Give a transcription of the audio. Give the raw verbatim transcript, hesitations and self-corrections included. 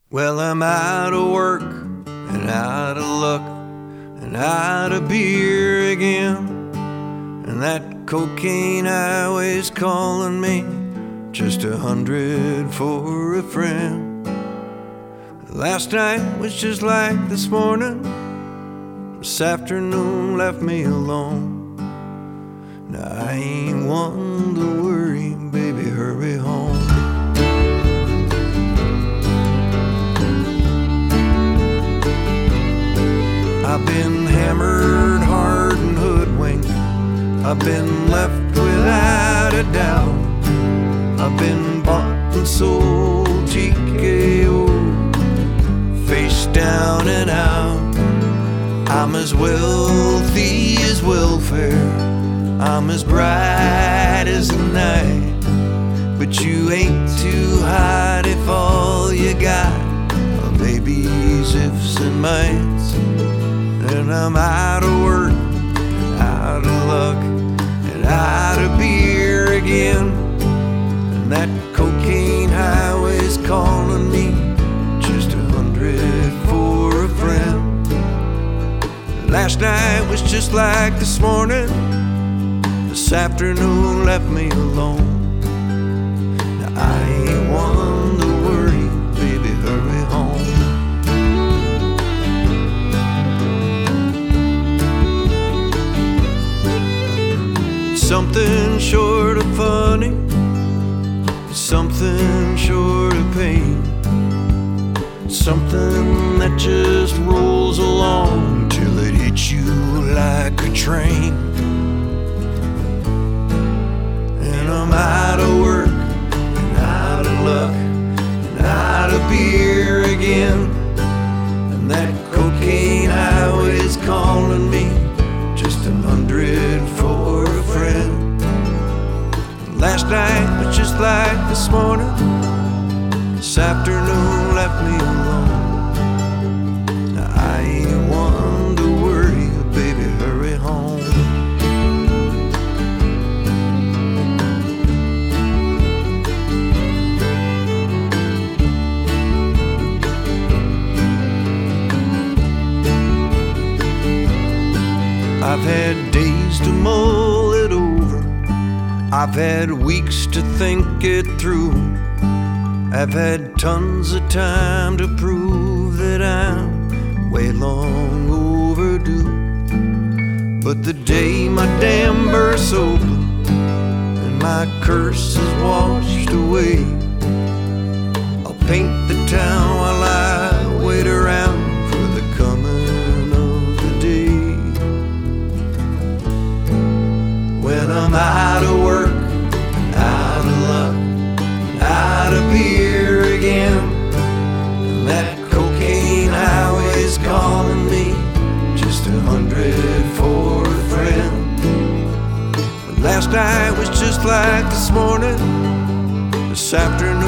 Well, I'm out of work and out of luck and out of beer again, and that cocaine highway's calling me, just a hundred for a friend. Last night was just like this morning, this afternoon left me alone. Now I ain't one to worry, baby, hurry home. I've been hammered hard and hoodwinked, I've been left without a doubt, I've been bought and sold T K O, face down and out. I'm as wealthy as welfare, I'm as bright as the night, but you ain't too hot if all you got are babies, ifs and mites. And I'm out of work, and out of luck, and out of beer again, and that cocaine highway's calling me, just a hundred for a friend. Last night was just like this morning, this afternoon left me alone. Now I ain't one to worry, baby, hurry home. Something short of funny, something short of pain, something that just rolls along till it hits you like a train. And I'm out of work, and out of luck, and out of beer again, and that cocaine highway's calling me, just a hundred for a friend. Last night was just like this morning, this afternoon left me alone. Now I ain't one to worry, baby, hurry home. I've had days to mull it over, I've had weeks to think it through, I've had tons of time to prove that I'm way long overdue. But the day my dam bursts open and my curse is washed away, I'll paint the town while I wait around for the coming of the day. When I'm out of work, out of luck, out of beer again, and that cocaine highway's calling me, just a hundred for a friend. But last night was just like this morning, this afternoon